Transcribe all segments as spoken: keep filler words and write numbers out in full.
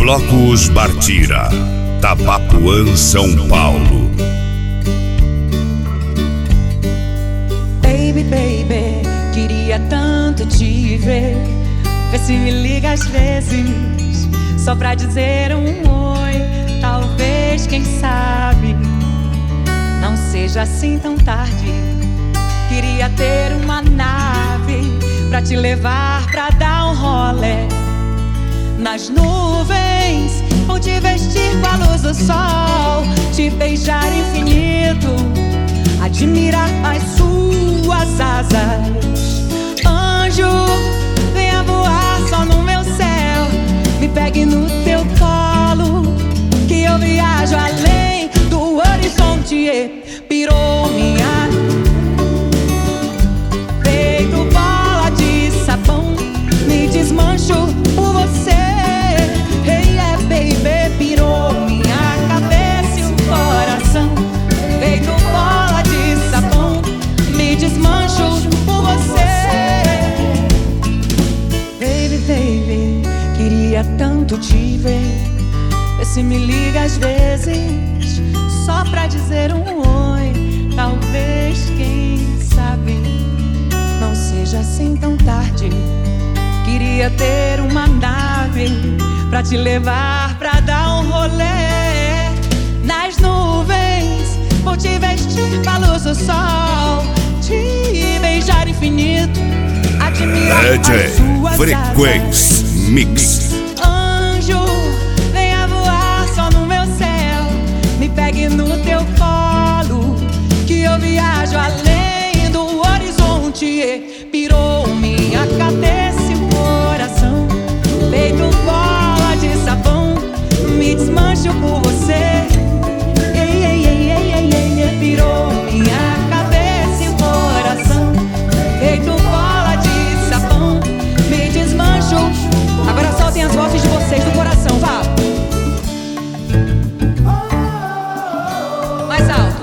Flocos Bartira, Tabapuã, São Paulo. Baby, baby, queria tanto te ver. Vê se me liga às vezes, só pra dizer um oi. Talvez, quem sabe, não seja assim tão tarde. Queria ter uma nave pra te levar pra dar um rolê nas nuvens, ou te vestir com a luz do sol, te beijar infinito, admirar as suas asas. Anjo, venha voar só no meu céu, me pegue no teu colo, que eu viajo além do horizonte. Pirou minha feito bola de sabão, me desmancho por você. Hey, yeah, baby, pirou minha cabeça e o coração. Feito bola de sabão, me desmancho por você. Baby, baby, queria tanto te ver. Vê se me liga às vezes, só pra dizer um oi. Talvez, quem sabe, não seja assim tão tarde. Queria ter uma nave pra te levar pra dar um rolê nas nuvens, vou te vestir com a luz do sol, te beijar infinito, admirar as suas Frequência Mix. Anjo, venha voar só no meu céu, me pegue no teu colo, que eu viajo além do horizonte. Pirou minha cabeça e o coração, feito bola de sabão, me desmancho por você. Ei, ei, ei, ei, ei, ei, ei. Pirou minha cabeça e o coração, feito bola de sabão, me desmancho. Agora soltem as vozes de vocês do coração, vá. Mais alto.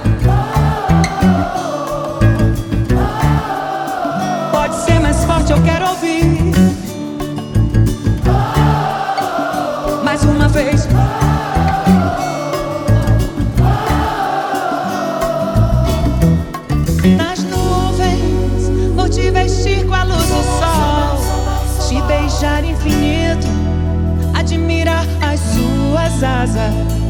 Pode ser mais forte, eu quero ouvir. Mais uma vez. Nas nuvens, vou te vestir com a luz do sol, te beijar infinito, admirar as suas asas.